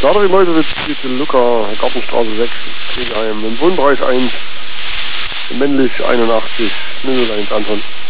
Laderimäuse wird bitte Luca, Gartenstraße 6, Pflegeheim, im Wohnbereich 1, männlich 81, 001 Anton.